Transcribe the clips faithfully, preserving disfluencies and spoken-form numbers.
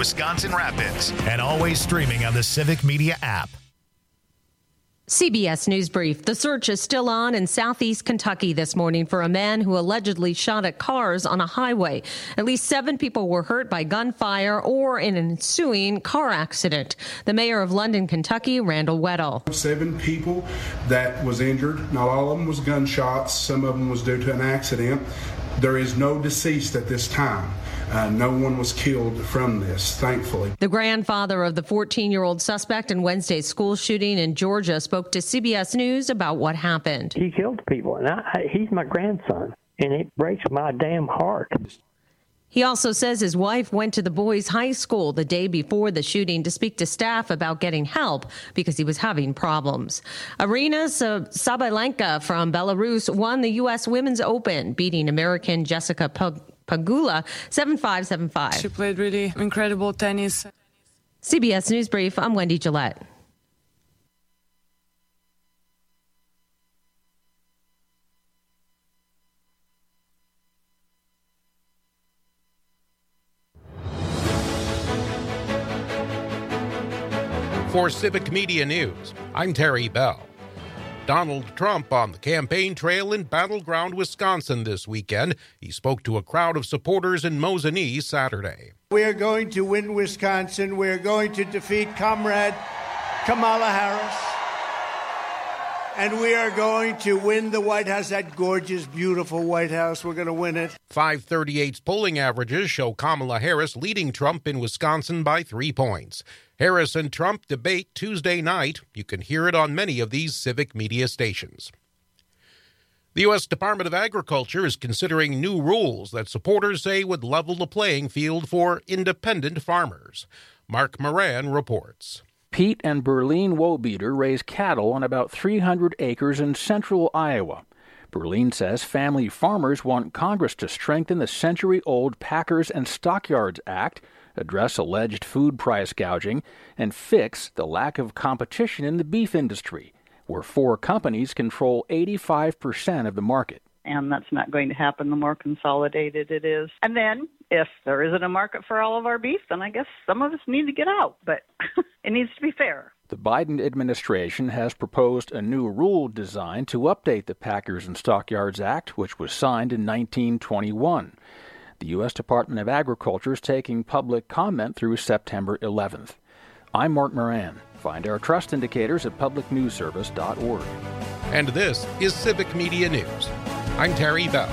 Wisconsin Rapids, and always streaming on the Civic Media app. C B S News Brief. The search is still on in southeast Kentucky this morning for a man who allegedly shot at cars on a highway. At least seven people were hurt by gunfire or in an ensuing car accident. The mayor of London, Kentucky, Randall Weddle. Seven people that was injured. Not all of them was gunshots. Some of them was due to an accident. There is no deceased at this time. Uh, no one was killed from this, thankfully. The grandfather of the fourteen-year-old suspect in Wednesday's school shooting in Georgia spoke to C B S News about what happened. He killed people, and I, he's my grandson, and it breaks my damn heart. He also says his wife went to the boys' high school the day before the shooting to speak to staff about getting help because he was having problems. Arina Sabalenka from Belarus won the U S Women's Open, beating American Jessica Pug- Pagula seven five, seven five. She played really incredible tennis. C B S News Brief, I'm Wendy Gillette. For Civic Media News, I'm Terry Bell. Donald Trump on the campaign trail in Battleground, Wisconsin this weekend. He spoke to a crowd of supporters in Mosinee Saturday. We are going to win Wisconsin. We are going to defeat Comrade Kamala Harris. And we are going to win the White House, that gorgeous, beautiful White House. We're going to win it. five thirty-eight's polling averages show Kamala Harris leading Trump in Wisconsin by three points. Harris and Trump debate Tuesday night. You can hear it on many of these civic media stations. The U S Department of Agriculture is considering new rules that supporters say would level the playing field for independent farmers. Mark Moran reports. Pete and Berlin Wobeater raise cattle on about three hundred acres in central Iowa. Berlin says family farmers want Congress to strengthen the century-old Packers and Stockyards Act, address alleged food price gouging, and fix the lack of competition in the beef industry, where four companies control eighty-five percent of the market. And that's not going to happen the more consolidated it is. And then, if there isn't a market for all of our beef, then I guess some of us need to get out. But it needs to be fair. The Biden administration has proposed a new rule designed to update the Packers and Stockyards Act, which was signed in nineteen twenty-one. The U S Department of Agriculture is taking public comment through September eleventh. I'm Mark Moran. Find our trust indicators at public news service dot org. And this is Civic Media News. I'm Terry Bell.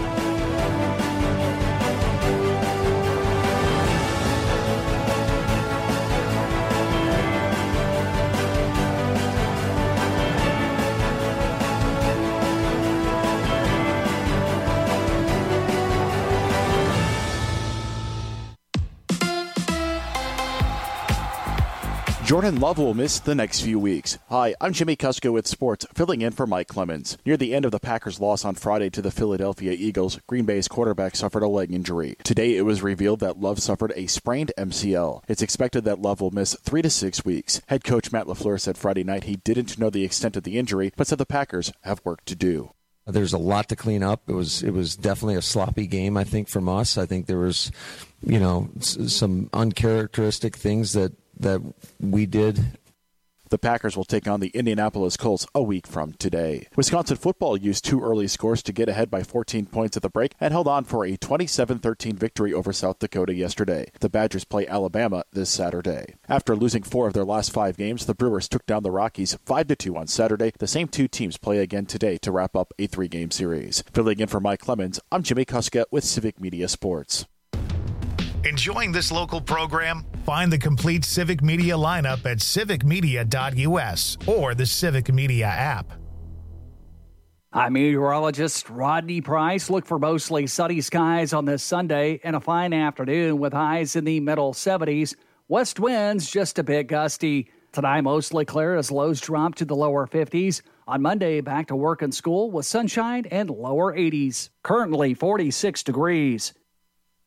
Jordan Love will miss the next few weeks. Hi, I'm Jimmy Kusko with sports, filling in for Mike Clemens. Near the end of the Packers' loss on Friday to the Philadelphia Eagles, Green Bay's quarterback suffered a leg injury. Today, it was revealed that Love suffered a sprained M C L. It's expected that Love will miss three to six weeks. Head coach Matt LaFleur said Friday night he didn't know the extent of the injury, but said the Packers have work to do. There's a lot to clean up. It was it was definitely a sloppy game, I think, from us. I think there was, you know, s- some uncharacteristic things that that we did. The Packers will take on the Indianapolis Colts a week from today. Wisconsin football used two early scores to get ahead by fourteen points at the break and held on for a twenty-seven thirteen victory over South Dakota yesterday. The Badgers play Alabama this Saturday. After losing four of their last five games, the Brewers took down the Rockies five to two on Saturday. The same two teams play again today to wrap up a three-game series. Filling in for Mike Clemens, I'm Jimmy Kuska with Civic Media Sports. Enjoying this local program? Find the complete Civic Media lineup at civic media dot u s or the Civic Media app. I'm meteorologist Rodney Price. Look for mostly sunny skies on this Sunday and a fine afternoon with highs in the middle seventies. West winds just a bit gusty. Tonight mostly clear as lows drop to the lower fifties. On Monday, back to work and school with sunshine and lower eighties. Currently forty-six degrees.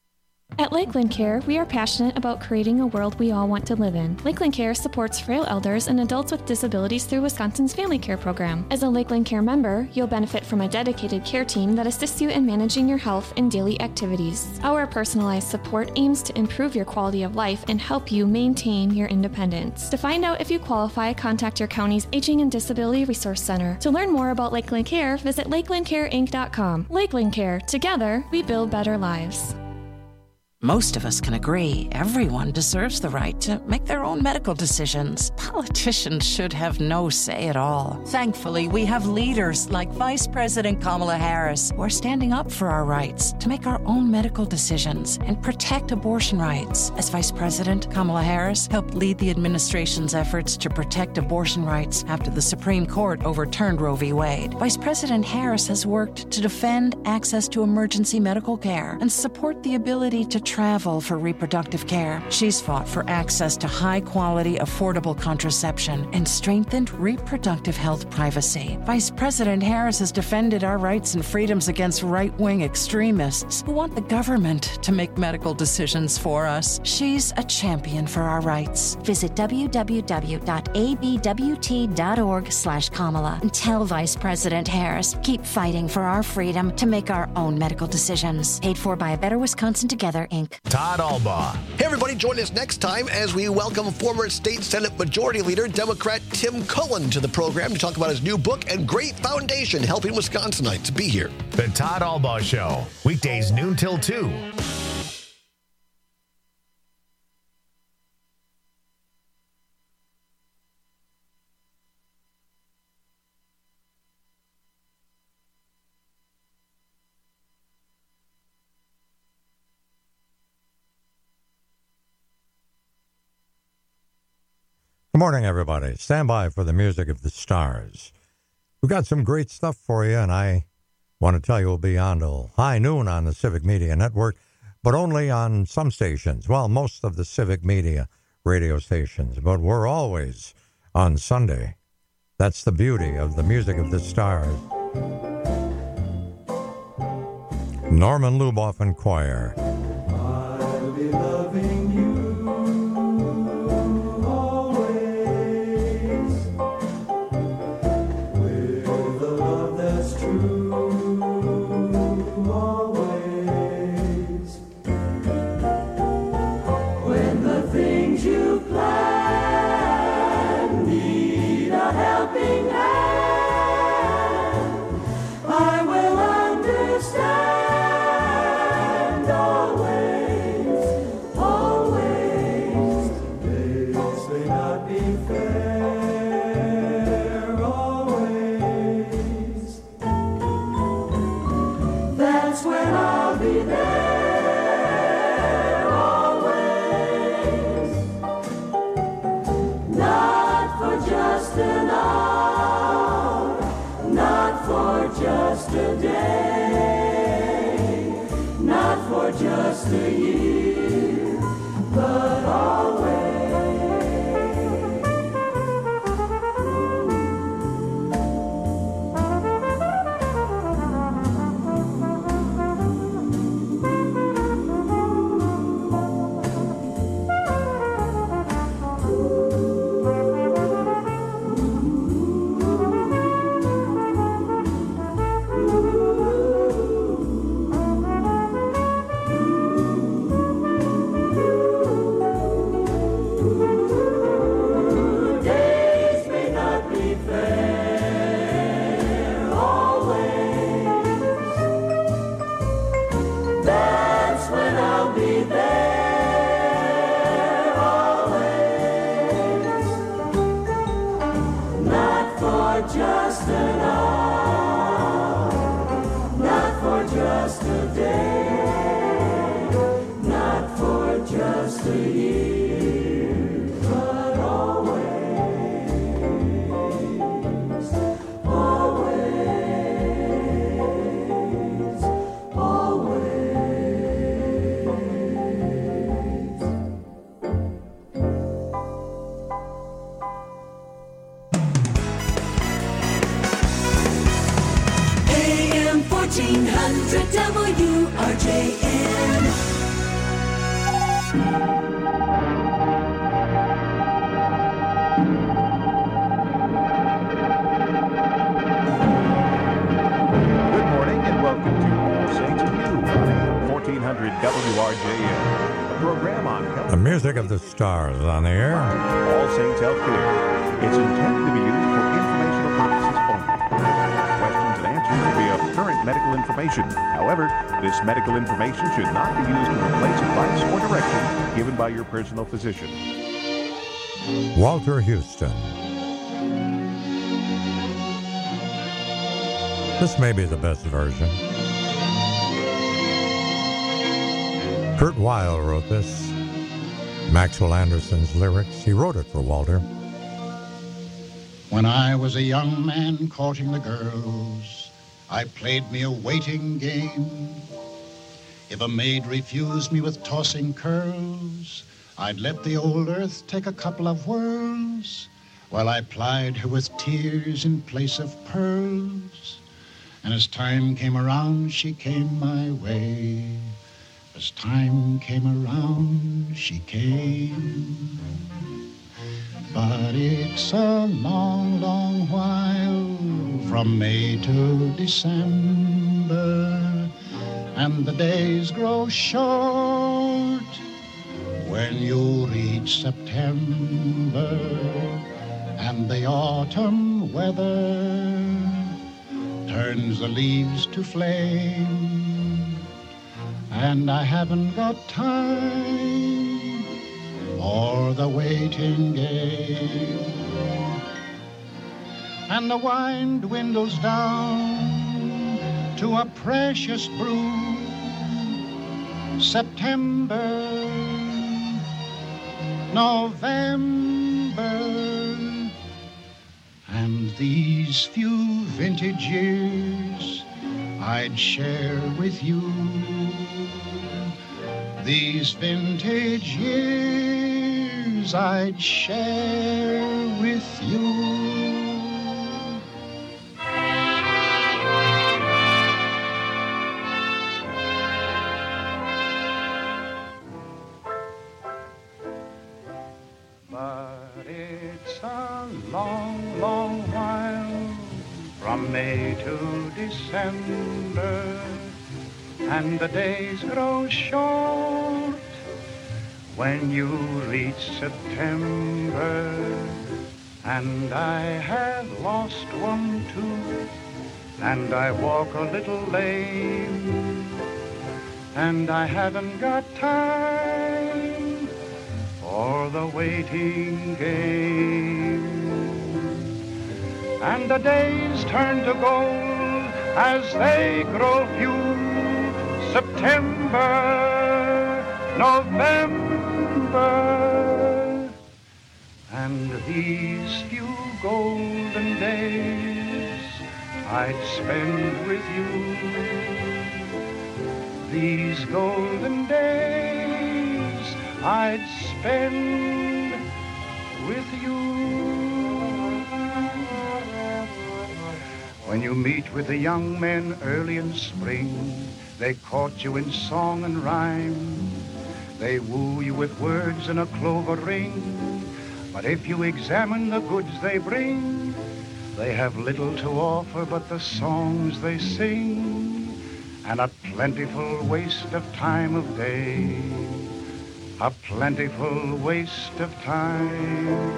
At Lakeland Care, we are passionate about creating a world we all want to live in. Lakeland Care supports frail elders and adults with disabilities through Wisconsin's Family Care Program. As a Lakeland Care member, you'll benefit from a dedicated care team that assists you in managing your health and daily activities. Our personalized support aims to improve your quality of life and help you maintain your independence. To find out if you qualify, contact your county's Aging and Disability Resource Center. To learn more about Lakeland Care, visit lakeland care inc dot com. Lakeland Care. Together, we build better lives. Most of us can agree everyone deserves the right to make their own medical decisions. Politicians should have no say at all. Thankfully, we have leaders like Vice President Kamala Harris who are standing up for our rights to make our own medical decisions and protect abortion rights. As Vice President, Kamala Harris helped lead the administration's efforts to protect abortion rights after the Supreme Court overturned Roe v. Wade. Vice President Harris has worked to defend access to emergency medical care and support the ability to travel for reproductive care. She's fought for access to high-quality, affordable contraception and strengthened reproductive health privacy. Vice President Harris has defended our rights and freedoms against right-wing extremists who want the government to make medical decisions for us. She's a champion for our rights. Visit w w w dot a b w t dot org slash Kamala and tell Vice President Harris, keep fighting for our freedom to make our own medical decisions. Paid for by A Better Wisconsin Together, Incorporated. Todd Albaugh. Hey, everybody, join us next time as we welcome former State Senate Majority Leader, Democrat Tim Cullen, to the program to talk about his new book and great foundation helping Wisconsinites be here. The Todd Albaugh Show, weekdays noon till two. Good morning, everybody. Stand by for the music of the stars. We've got some great stuff for you, and I want to tell you we'll be on till high noon on the Civic Media Network, but only on some stations. Well, most of the Civic Media radio stations, but we're always on Sunday. That's the beauty of the music of the stars. Norman Luboff and Choir. I'll be loving you. Just a year, but always. fourteen hundred W R J N. hundred W R J M. A program on health. The music of the stars on the air. All Saints Healthcare. It's intended to be used for informational purposes only. Questions and answers will be of current medical information. However, this medical information should not be used to replace advice or direction given by your personal physician. Walter Houston. This may be the best version. Kurt Weill wrote this. Maxwell Anderson's lyrics. He wrote it for Walter. When I was a young man courting the girls, I played me a waiting game. If a maid refused me with tossing curls, I'd let the old earth take a couple of whirls, while I plied her with tears in place of pearls. And as time came around, she came my way. As time came around, she came. But it's a long, long while from May to December, and the days grow short when you reach September, and the autumn weather turns the leaves to flame, and I haven't got time or the waiting game. And the wine dwindles down to a precious brew. September, November, and these few vintage years I'd share with you. These vintage years I'd share with you. But it's a long, long while from May to December, and the days grow short when you reach September, and I have lost one tooth, and I walk a little lame, and I haven't got time for the waiting game. And the days turn to gold as they grow few. September, November, and these few golden days I'd spend with you. These golden days I'd spend with you. When you meet with the young men early in spring, they court you in song and rhyme. They woo you with words and a clover ring. But if you examine the goods they bring, they have little to offer but the songs they sing, and a plentiful waste of time of day. A plentiful waste of time.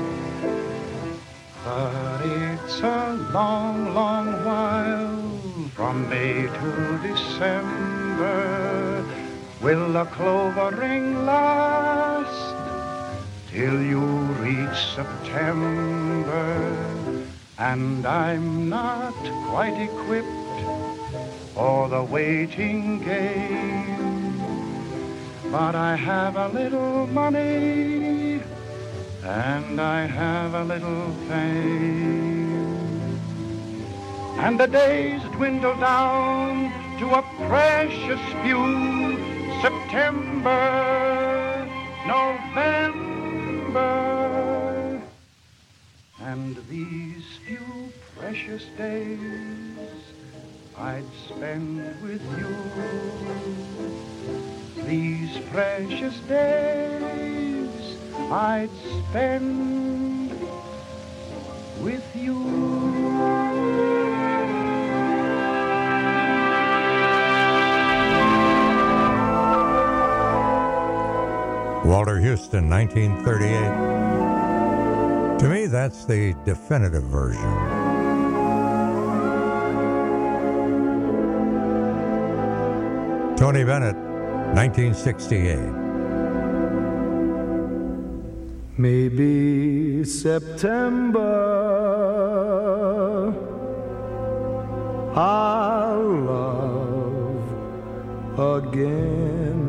But it's a long, long while from May to December. Will the clover ring last till you reach September? And I'm not quite equipped for the waiting game, but I have a little money and I have a little fame, and the days dwindle down to a precious few. September, November, and these few precious days I'd spend with you. These precious days I'd spend with you. Walter Houston, nineteen thirty-eight. To me, that's the definitive version. Tony Bennett, nineteen sixty-eight. Maybe September I'll love again.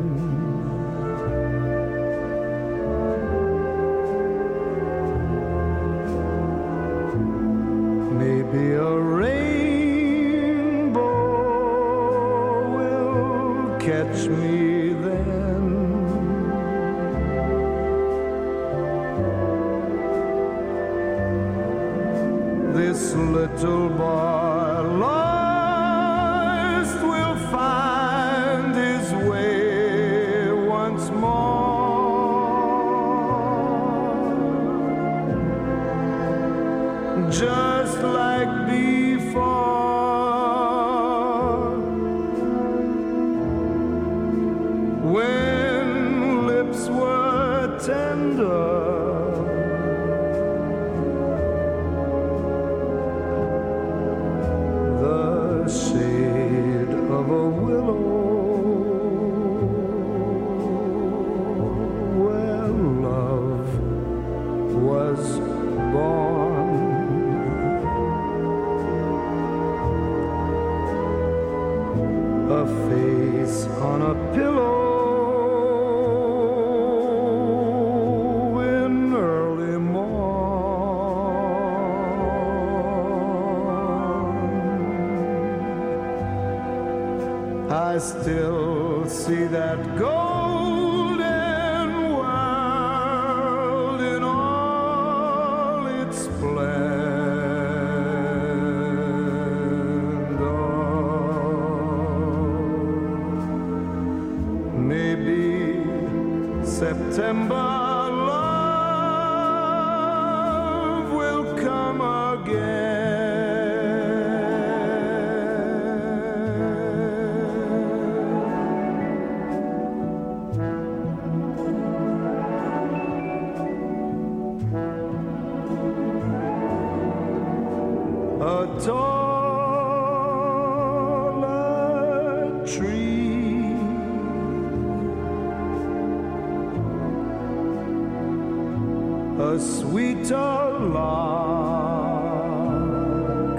Maybe a rainbow will catch me then. This little boy lost will find his way once more, just like before, when lips were tender. Shade of a willow where love was born. A face on a pillow in early morn. I still see that golden world in all its splendor. Maybe September love will come again. A taller tree, a sweeter lark,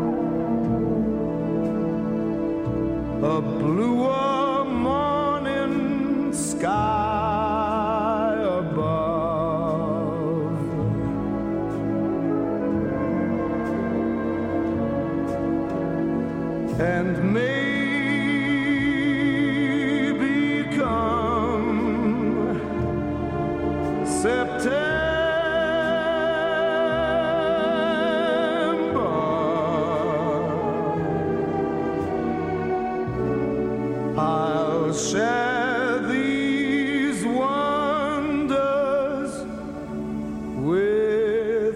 a bluer morning sky above. And maybe come September, I'll share these wonders with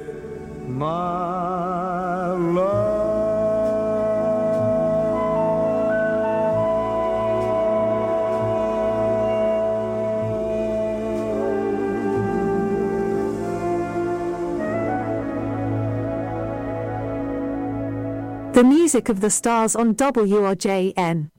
my love. The music of the stars on W R J N.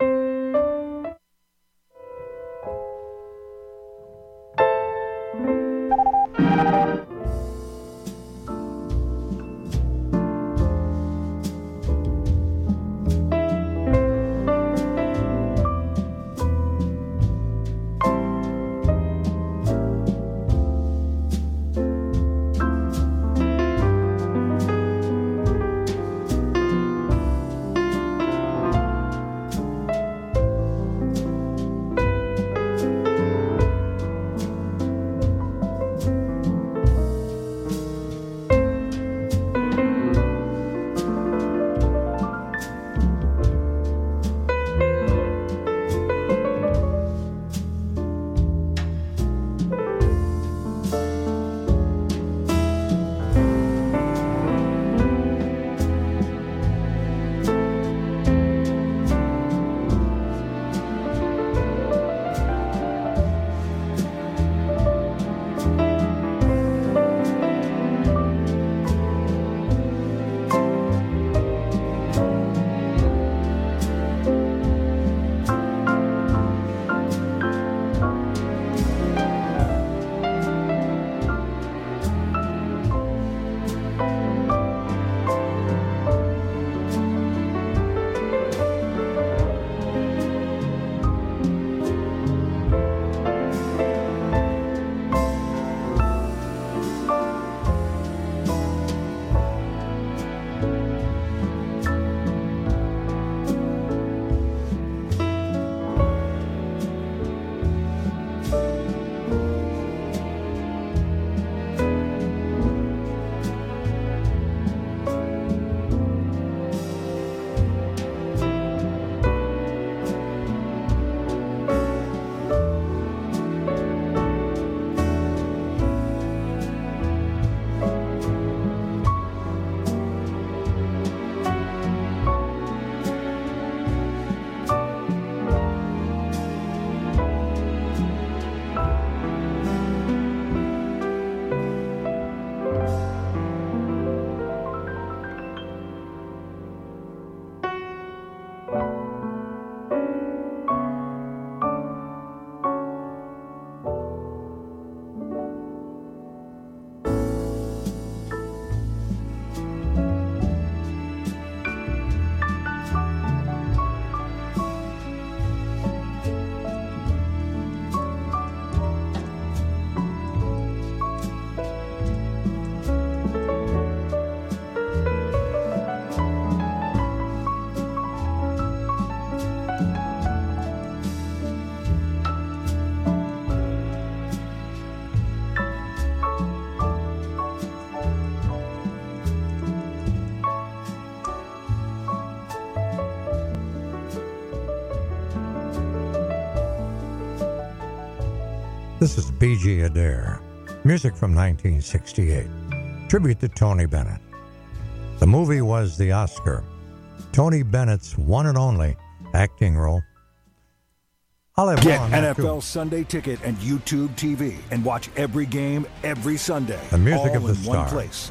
This is B G Adair. Music from nineteen sixty-eight. Tribute to Tony Bennett. The movie was the Oscar. Tony Bennett's one and only acting role. I'll have Get more on N that, F L too. Sunday Ticket and YouTube T V and watch every game every Sunday. The music all of the in one stars. place.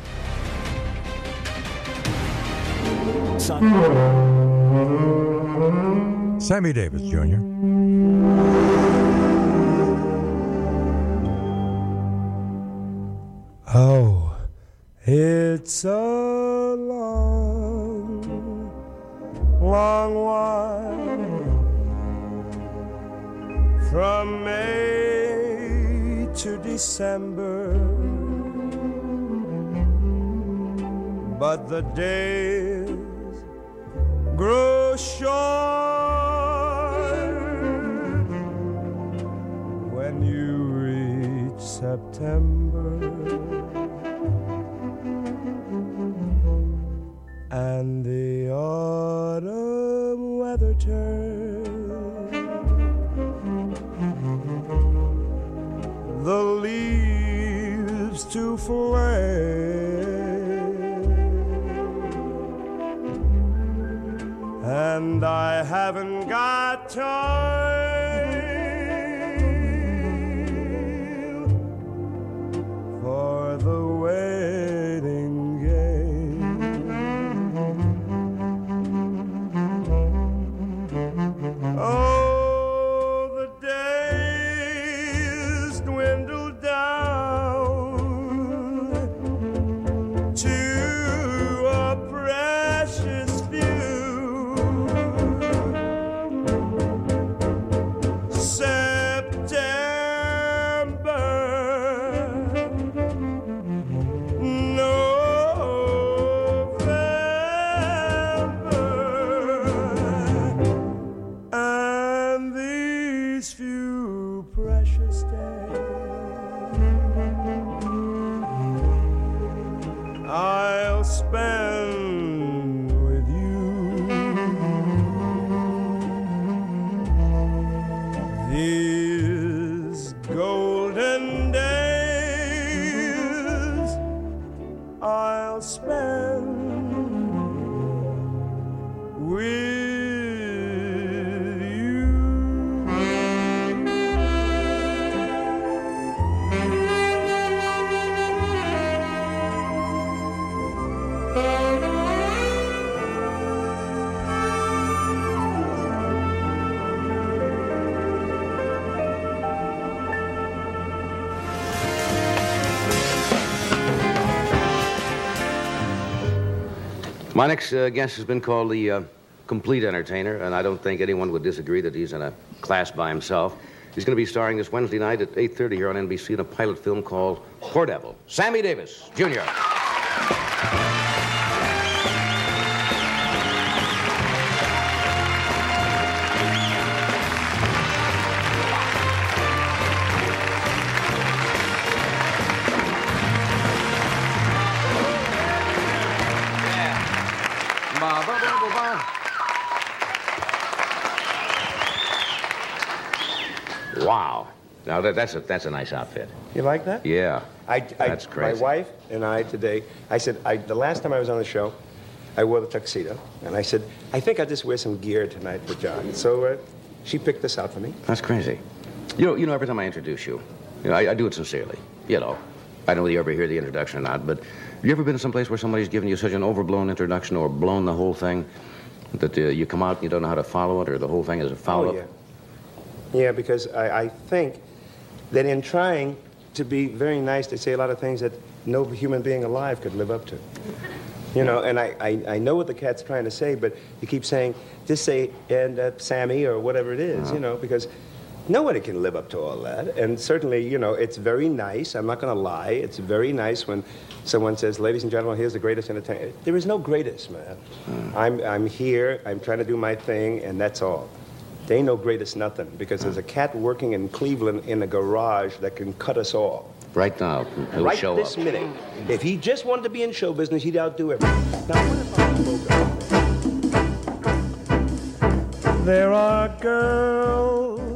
Sunday. Sammy Davis Junior Oh, it's a long, long while from May to December, but the days grow short when you reach September. And the autumn weather turns, the leaves to flame, and I haven't got time for the waiting game. Oh, the days dwindle down to a precious few. September, November, and these few precious days I'll spend with you. These golden days I'll spend with My next uh, guest has been called the uh, Complete Entertainer, and I don't think anyone would disagree that he's in a class by himself. He's going to be starring this Wednesday night at eight thirty here on N B C in a pilot film called Poor Devil. Sammy Davis, Junior Wow. Now, that, that's, a, that's a nice outfit. You like that? Yeah. I, I, That's crazy. My wife and I today, I said, I, the last time I was on the show, I wore the tuxedo. And I said, I think I'll just wear some gear tonight for John. So uh, she picked this out for me. That's crazy. You know, you know, every time I introduce you, you know, I, I do it sincerely. You know, I don't know whether you ever hear the introduction or not, but have you ever been to some place where somebody's given you such an overblown introduction or blown the whole thing that uh, you come out and you don't know how to follow it, or the whole thing is a follow-up? Oh, yeah. Yeah, because I, I think that in trying to be very nice, they say a lot of things that no human being alive could live up to. You know, and I, I, I know what the cat's trying to say, but you keep saying, just say, and uh, Sammy, or whatever it is, Uh-huh. you know, because nobody can live up to all that. And certainly, you know, it's very nice. I'm not going to lie. It's very nice when someone says, ladies and gentlemen, here's the greatest entertainer. There is no greatest, man. I'm, I'm here. I'm trying to do my thing, and that's all. There ain't no greatest nothing, because there's a cat working in Cleveland in a garage that can cut us all. Right now, he'll right show this up. minute. If he just wanted to be in show business, he'd outdo everyone. Now, what if I spoke up? There are girls just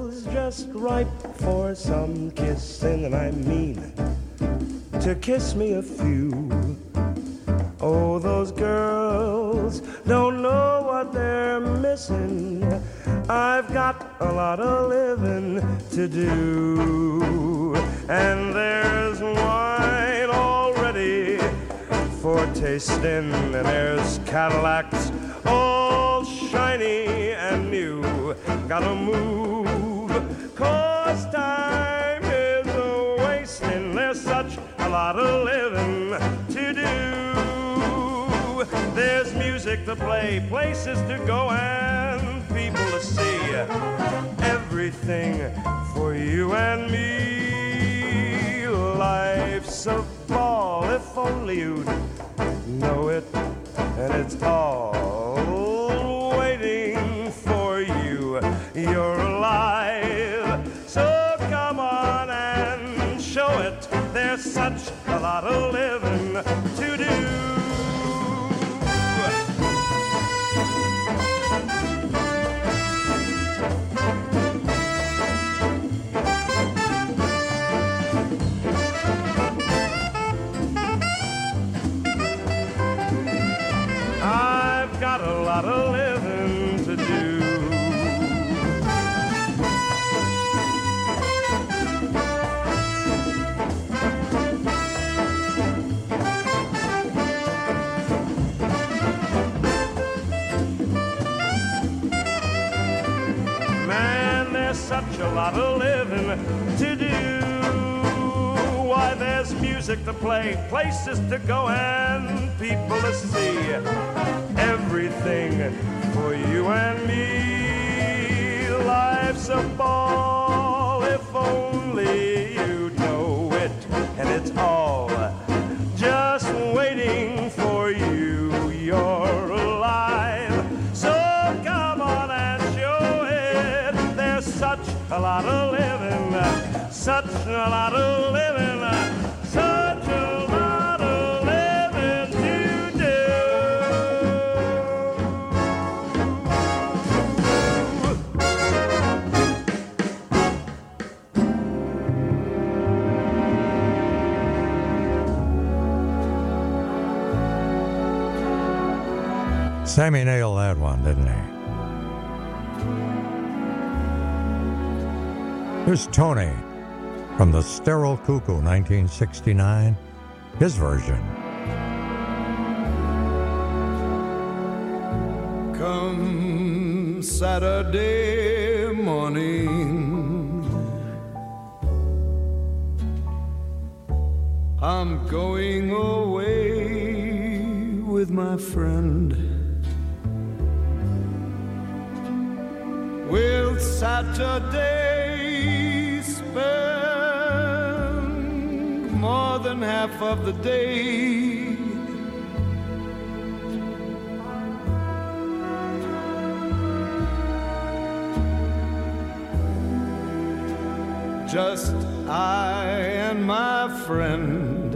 just ripe for some kissing, and I mean to kiss me a few. Oh, those girls don't know what they're missing. I've got a lot of living to do. And there's wine already for tasting, and there's Cadillacs all shiny and new. Gotta move, cause time is a wasting. There's such a lot of living to do. There's music to play, places to go, and people to see. Everything for you and me. Life's a ball, if only you'd know it. And it's all waiting for you. You're alive, so come on and show it. There's such a lot of living to do. Got a lot of living to do. Man, there's such a lot of living to do. Why, there's music to play, places to go, and people to see. Everything for you and me. Life's a ball, if only you know it. And it's all just waiting for you. You're alive, so come on and show it. There's such a lot of living, such a lot of living, such a lot of living to do. Sammy nailed that one, didn't he? Here's Tony from the Sterile Cuckoo, nineteen sixty-nine, his version. Come Saturday morning, I'm going away with my friend. Will Saturday spend more than half of the day? Just I and my friend.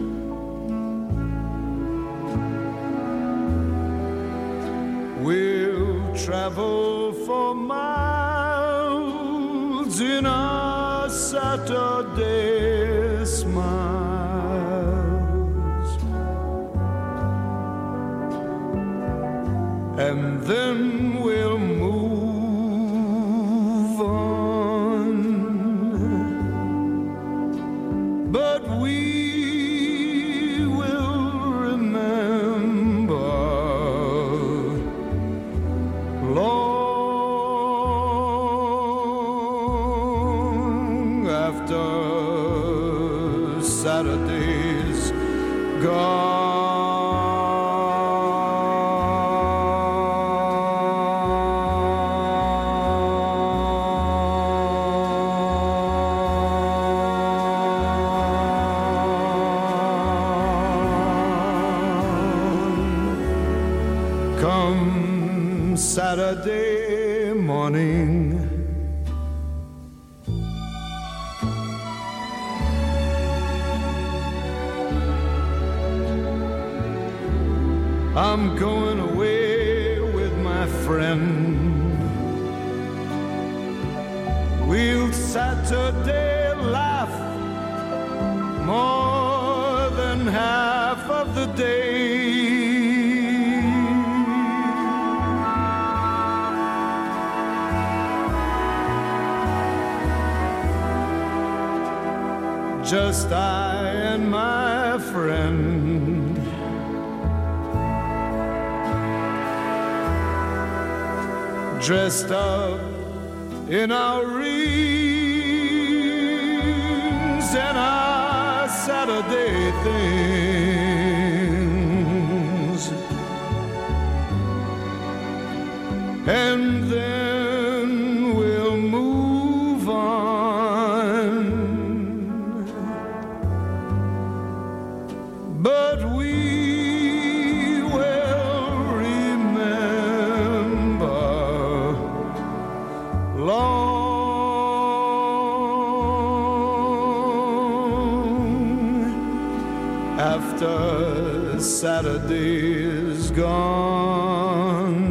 We'll travel for miles in our Saturday smiles, and then we'll move on. But we will remember long after Saturday's gone. Come Saturday morning, I'm going away with my friend. We'll Saturday laugh more than half of the day. Just I and my friend, dressed up in our rings and our Saturday things, and then we'll move on. But we will remember long after Saturday is gone.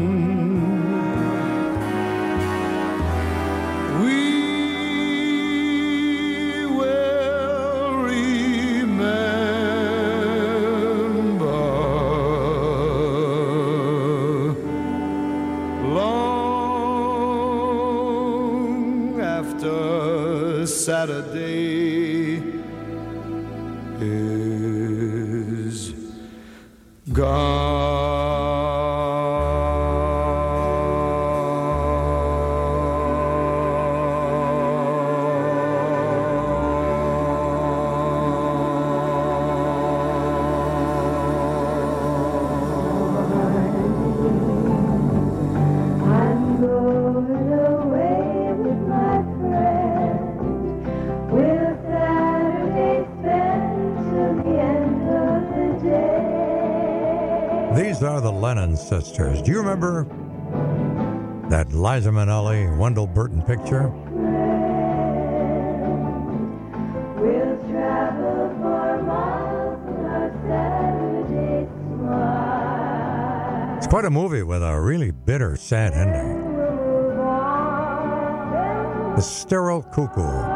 We will remember long after Saturday is gone. These are the Lennon sisters. Do you remember that Liza Minnelli, Wendell Burton picture? We'll travel for miles on our Saturday smile. It's quite a movie with a really bitter, sad ending. The Sterile Cuckoo.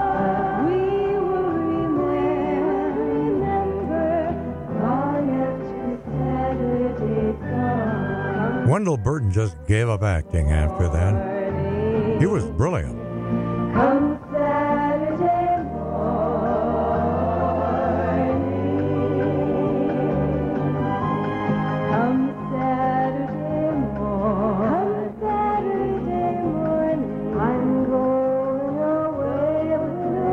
Wendell Burton just gave up acting after that. He was brilliant. Come Saturday morning, come Saturday morning, come Saturday morning, I'm going away with a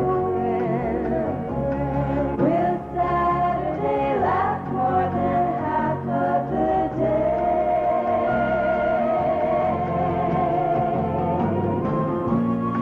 friend. Will Saturday last more than half of the day?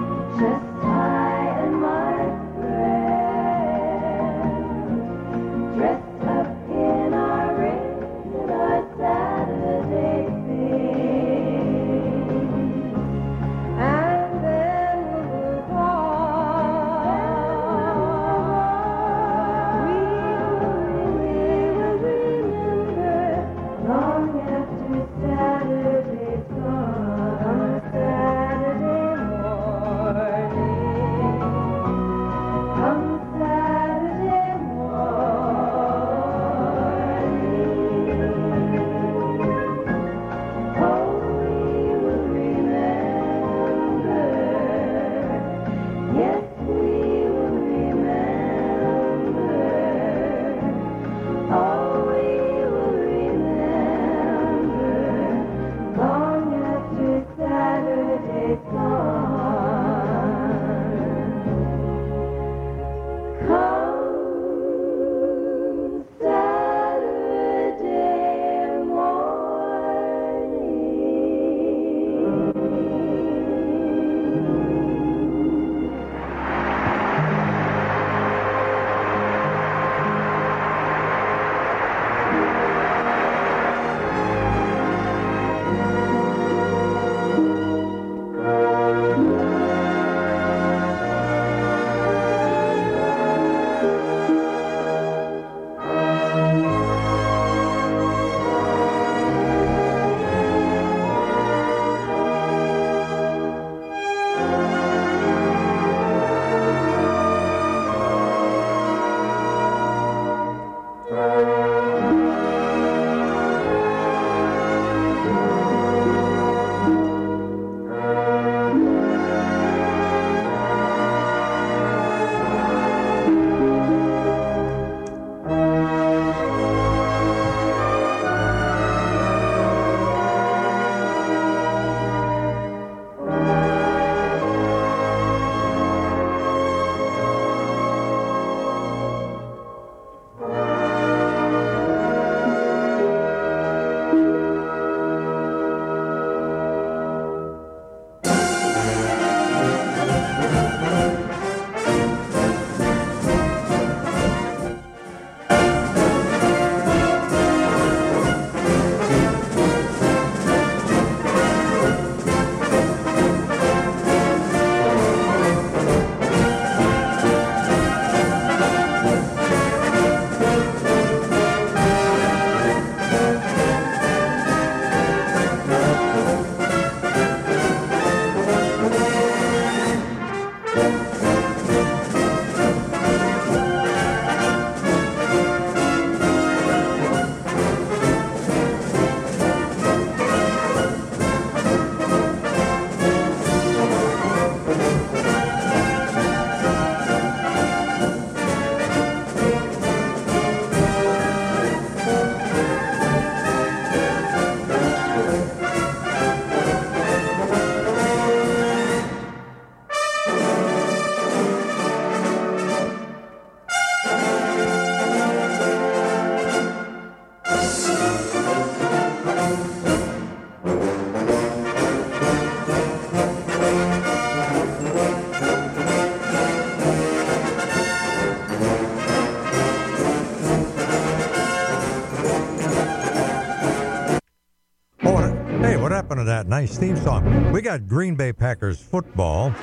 happened to that nice theme song? We got Green Bay Packers football.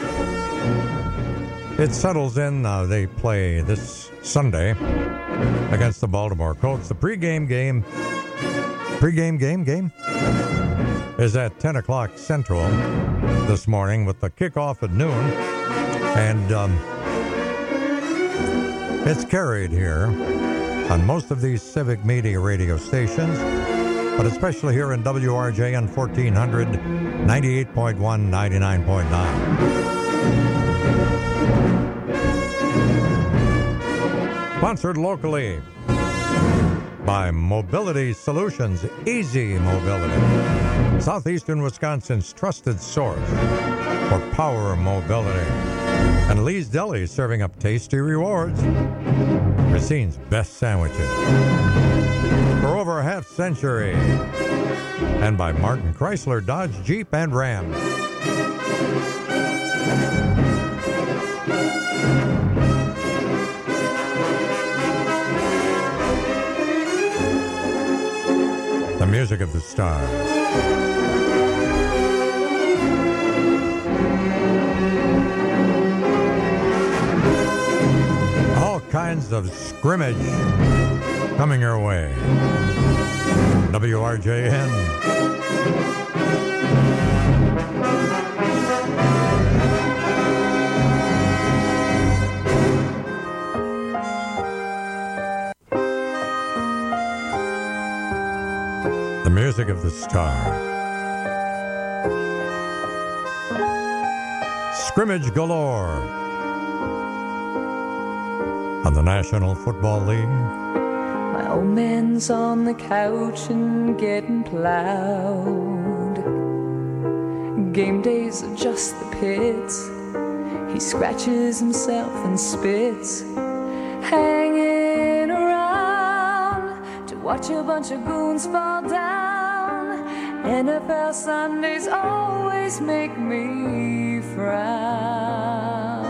It settles in. Uh, they play this Sunday against the Baltimore Colts. The pregame game, pregame game game is at ten o'clock Central this morning with the kickoff at noon. And um, it's carried here on most of these civic media radio stations, but especially here in W R J N fourteen hundred, ninety-eight point one, ninety-nine point nine. Sponsored locally by Mobility Solutions, Easy Mobility, Southeastern Wisconsin's trusted source for power mobility. And Lee's Deli, serving up tasty rewards. Racine's best sandwiches for over a half century. And by Martin Chrysler, Dodge, Jeep, and Ram. The music of the stars. All kinds of scrimmage coming your way. W R J N. The music of the star. Scrimmage galore on the National Football League. My old man's on the couch and getting plowed. Game days are just the pits. He scratches himself and spits, hanging around to watch a bunch of goons fall down. N F L Sundays always make me frown.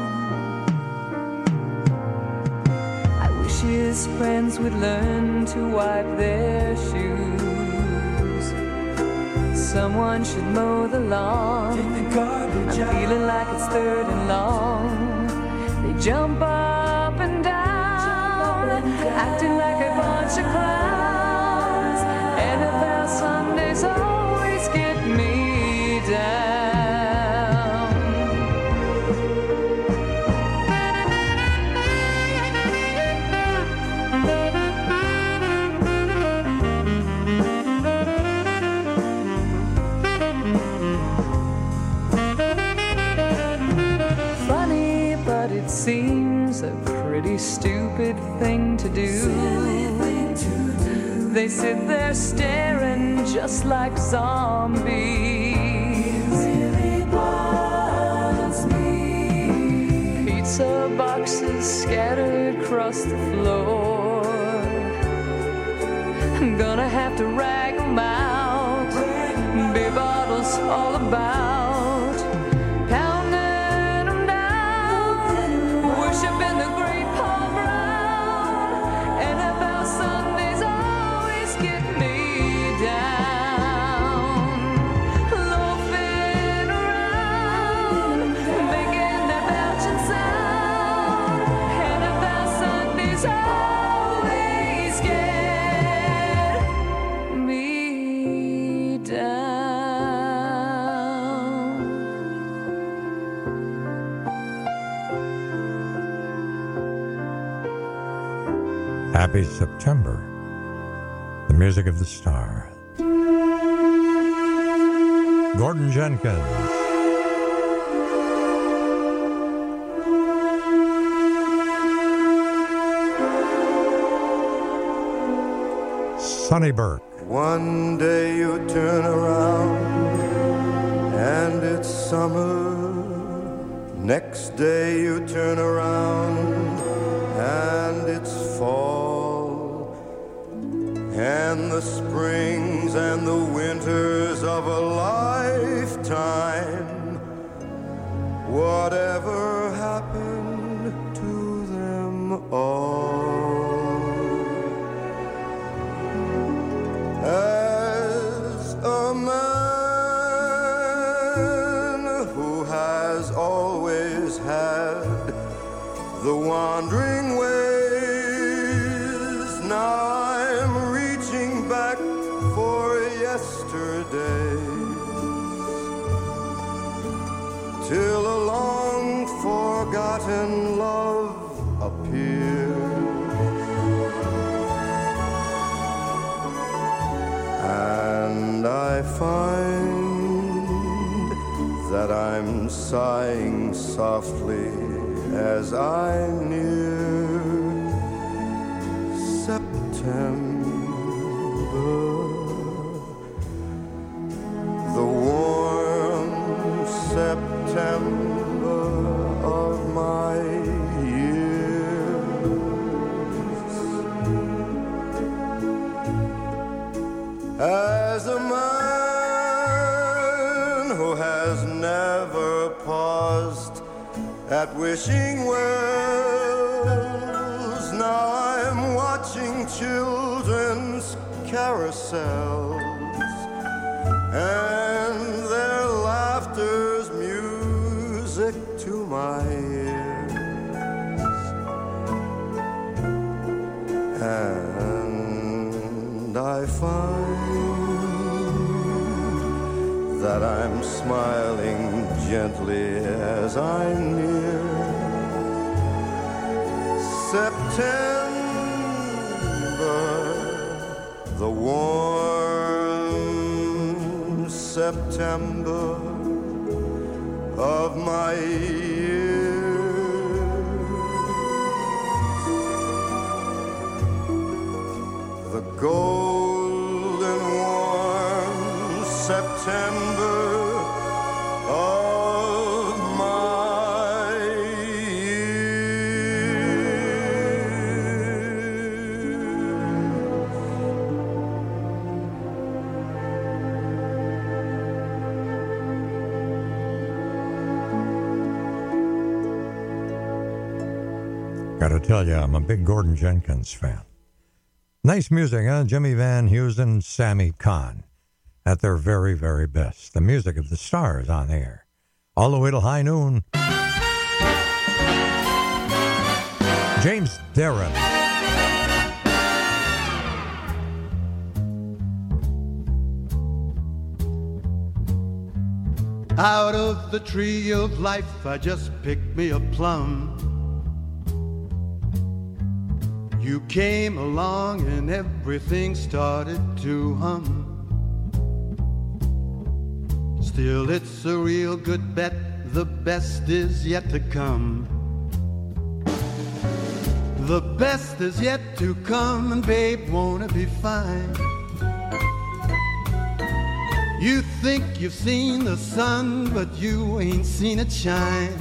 I wish his friends would learn to wipe their shoes. Someone should mow the lawn. Take the garbage I'm feeling like it's third and long. They jump up and down, up and down. Acting like a bunch of clowns. N F L Sundays always get me down. Funny, but it seems a pretty stupid thing to do. Thing to do. They sit there staring just like zombies. It really bothers me. Pizza boxes scattered across the floor. I'm gonna have to rag them out. Beer bottles all about. Pounding them down. Worshiping the great Paul Brown. N F L Sundays always get me down. Loafing around, making that belching sound. N F L Sundays always get me down. Happy September. The music of the star. Gordon Jenkins. Sonny Burke. One day you turn around and it's summer. Next day you turn around and it's fall. And the springs and the winters of a lifetime. Whatever happened to them all? As a man days, till a long forgotten love appears, and I find that I'm sighing softly as I near September, the warm September of my years. As a man who has never paused at wishing wells, now I'm watching children's carousels, and their laughter's music to my ears. And I find that I'm smiling gently as I'm near September, the warm September of my years. The golden warm September of my Gotta tell you, I'm a big Gordon Jenkins fan. Nice music, huh? Jimmy Van Heusen, Sammy Kahn, at their very, very best. The music of the stars on air, all the way till high noon. James Darren. Out of the tree of life, I just picked me a plum. You came along and everything started to hum. Still, it's a real good bet, the best is yet to come. The best is yet to come, and babe, won't it be fine? You think you've seen the sun, but you ain't seen it shine.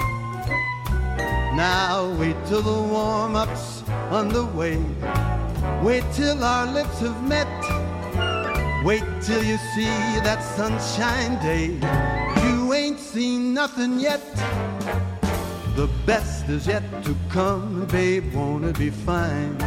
Now wait till the warm-up's underway. Wait till our lips have met. Wait till you see that sunshine day. You ain't seen nothing yet. The best is yet to come, babe, won't it be fine?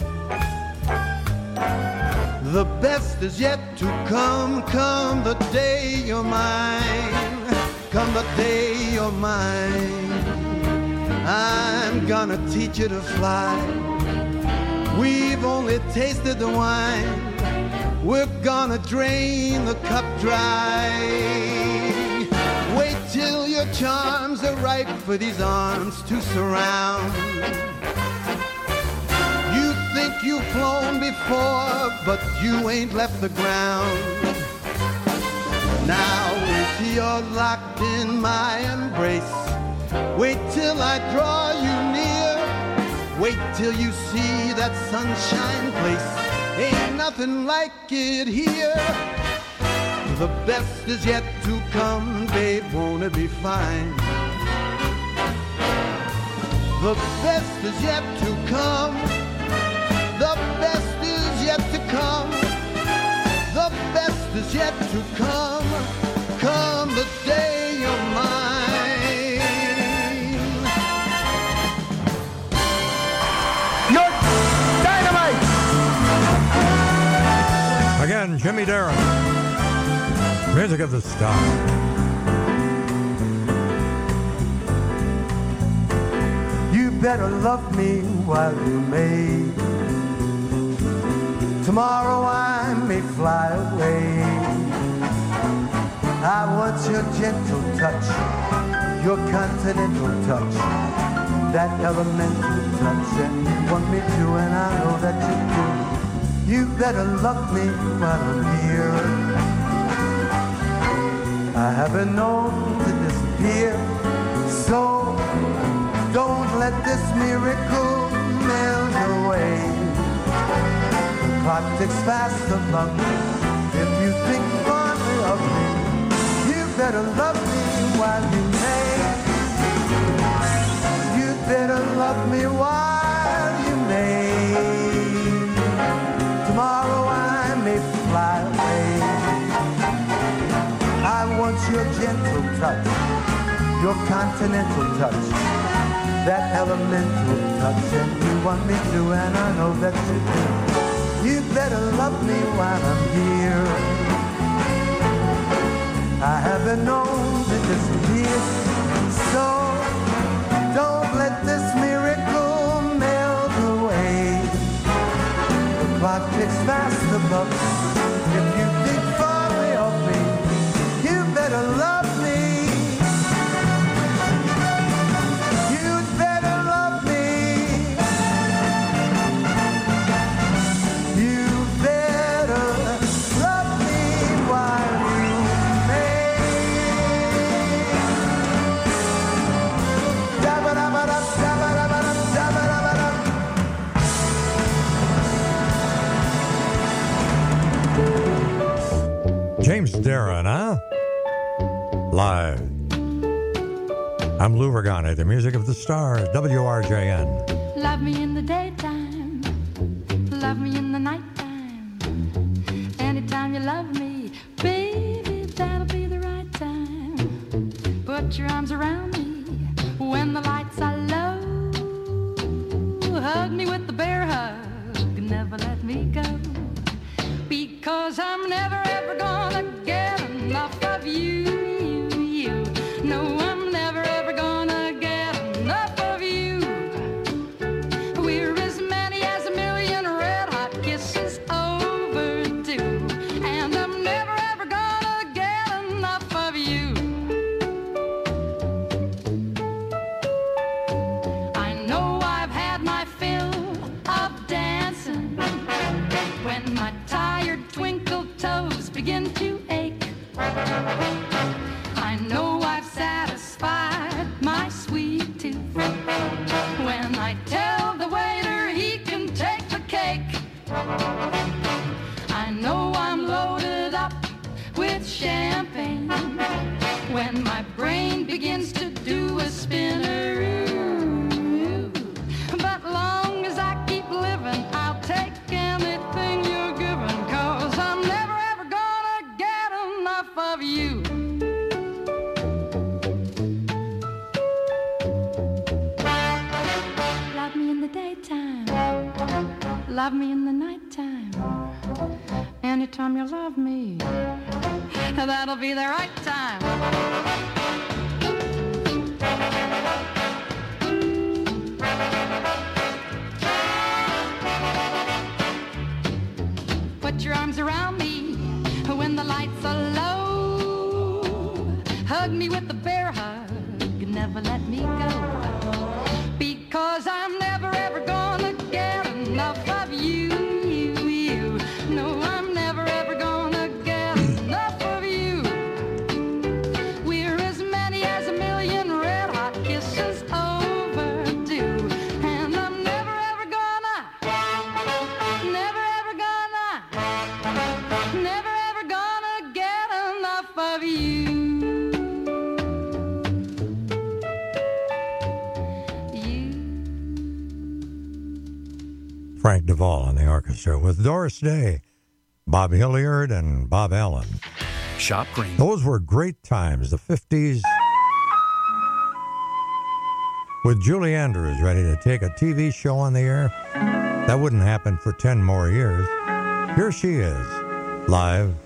The best is yet to come, come the day you're mine. Come the day you're mine. I'm gonna teach you to fly. We've only tasted the wine. We're gonna drain the cup dry. Wait till your charms are ripe for these arms to surround. You think you've flown before, but you ain't left the ground. Now wait till you're locked in my embrace. Wait till I draw you near. Wait till you see that sunshine place. Ain't nothing like it here. The best is yet to come, babe, won't it be fine? The best is yet to come. The best is yet to come. The best is yet to come. Come the day you're mine. You're dynamite! Again, Jimmy Darren. Music of the Star. You better love me while you may. Tomorrow I may fly away. I want your gentle touch, your continental touch, that elemental touch, and you want me to, and I know that you do. You better love me while I'm here. I haven't known to disappear, so don't let this miracle melt away. The clock ticks fast above me. If you think fondly of me, you better love me while you may. You better love me while you may. Tomorrow I may fly away. I want your gentle touch, your continental touch, that elemental touch, and you want me to, and I know that you do. You better love me while I'm here. I haven't known to disappear, so don't let this miracle melt away. The clock ticks fast above me. If you think fondly of me, you better love me. You'd better love me. You better love me while you may. Da-ba-da-ba-da, da-ba-da-ba-da, da-ba-da-ba-da. James Darren, huh? Live. I'm Lou Regani, the music of the stars, W R J N. Love me in the daytime, love me in the nighttime. Anytime you love me, baby, that'll be the right time. Put your arms around me when the lights are low. Hug me with the bear hug, never let me go. Because I'm never ever gonna get enough of you, you, you. No, I'm never ever gonna get enough of you. We're as many as a million red hot kisses overdue, and I'm never ever gonna get enough of you. I know I've had my fill of dancing when my tired twinkle toes begin to ache. I know I've satisfied my sweet tooth when I tell the waiter he can take the cake. I know I'm loaded up with champagne when my brain begins to do a spinneroo. But long as I keep living, I'll take anything you're giving, 'cause I'm never ever gonna get enough of you. Love me in the daytime, love me in the nighttime. Anytime you love me, that'll be the right time. Put your arms around me when the lights are low. Hug me with the bear hug, never let me go. Because I'm never ever gonna get enough of you, you, you. No, I'm never ever gonna get enough of you. We're as many as a million red hot kisses overdue, and I'm never ever gonna, never ever gonna, never ever gonna get enough of you. Frank Duvall on the orchestra with Doris Day, Bob Hilliard, and Bob Allen. Shop Green. Those were great times, the fifties. With Julie Andrews ready to take a T V show on the air, that wouldn't happen for ten more years. Here she is, live.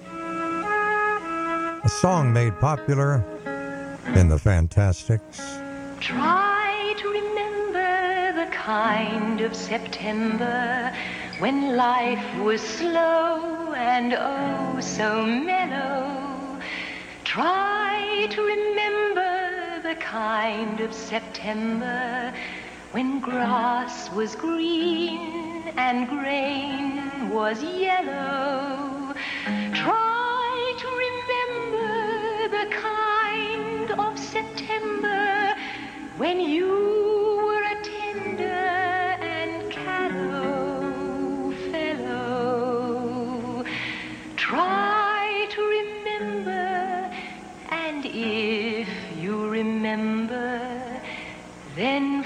A song made popular in the Fantastics. Try to remember the kind of September when life was slow and oh so mellow. Try to remember the kind of September when grass was green and grain was yellow. Try to remember the kind of September when you were a tender and callow fellow. Try to remember, and if you remember, then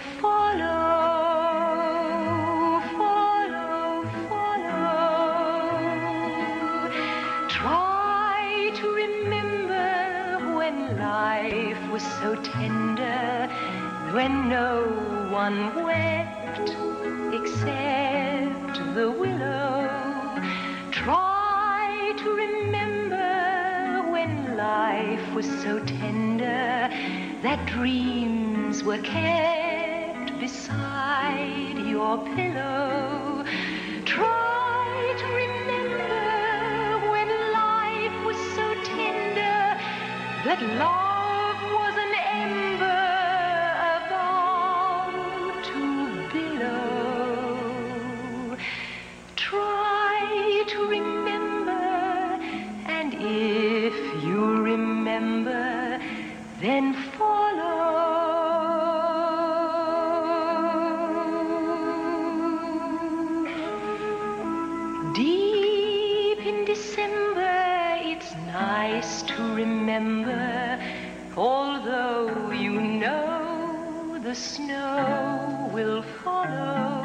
follow, follow, follow. Try to remember when life was so tender, when no one wept except the willow. Try to remember when life was so tender that dreams were kept beside your pillow. Try to remember when life was so tender that love was an ember about to billow. Try to remember, and if you remember, then follow. Deep in December, it's nice to remember, although you know the snow will follow.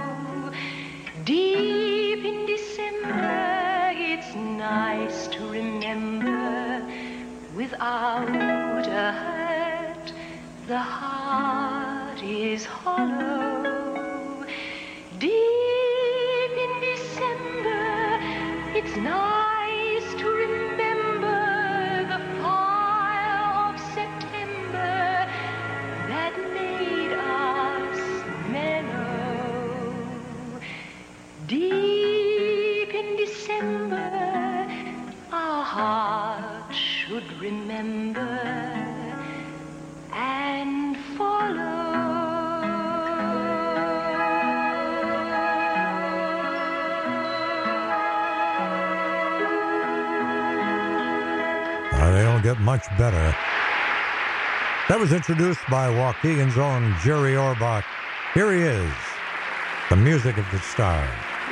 Deep in December, it's nice to remember, without a hurt, the heart is hollow. Deep in December, it's nice to remember the fire of September that made us mellow. Deep in December, our heart should remember and follow. Uh, they don't get much better. That was introduced by Waukegan's own Jerry Orbach. Here he is, the music of the stars.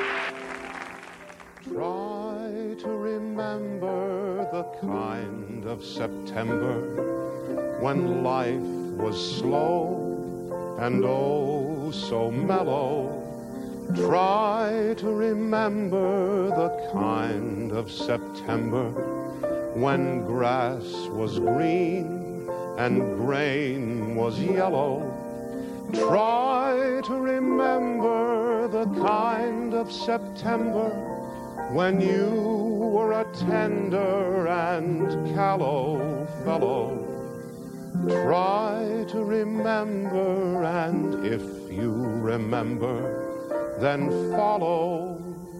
Try to remember the kind of September when life was slow and oh so mellow. Try to remember the kind of September when grass was green and grain was yellow. Try to remember the kind of September when you were a tender and callow fellow. Try to remember, and if you remember, then follow.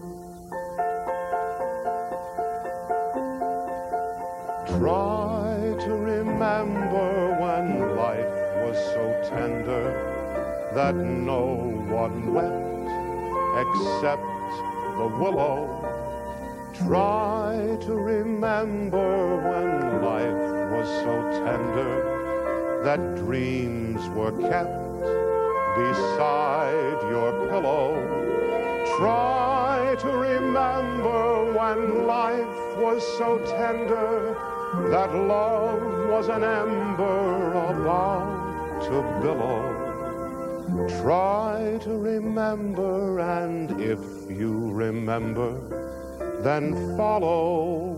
Try to remember when life was so tender that no one wept except the willow. Try to remember when life was so tender that dreams were kept beside your pillow. Try to remember when life was so tender that love was an ember about to billow. Try to remember, and if you remember, then follow.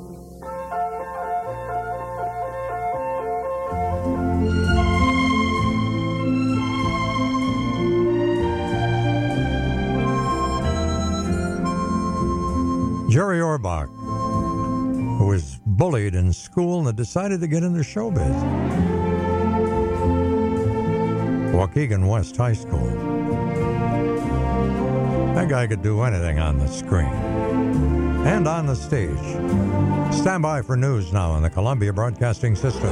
Jerry Orbach, who was bullied in school and had decided to get into showbiz. Waukegan West High School. That guy could do anything on the screen. and on the stage. Stand by for news now on the Columbia Broadcasting System.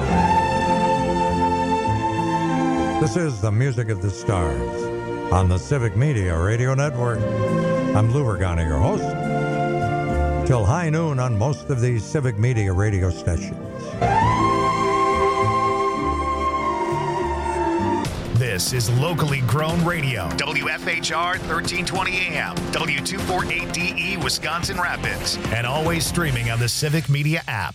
This is the Music of the Stars on the Civic Media Radio Network. I'm Lou Bergani, your host, till high noon on most of these Civic Media radio stations. This is locally grown radio. W F H R thirteen twenty A M, W two forty-eight D E, Wisconsin Rapids, and always streaming on the Civic Media app.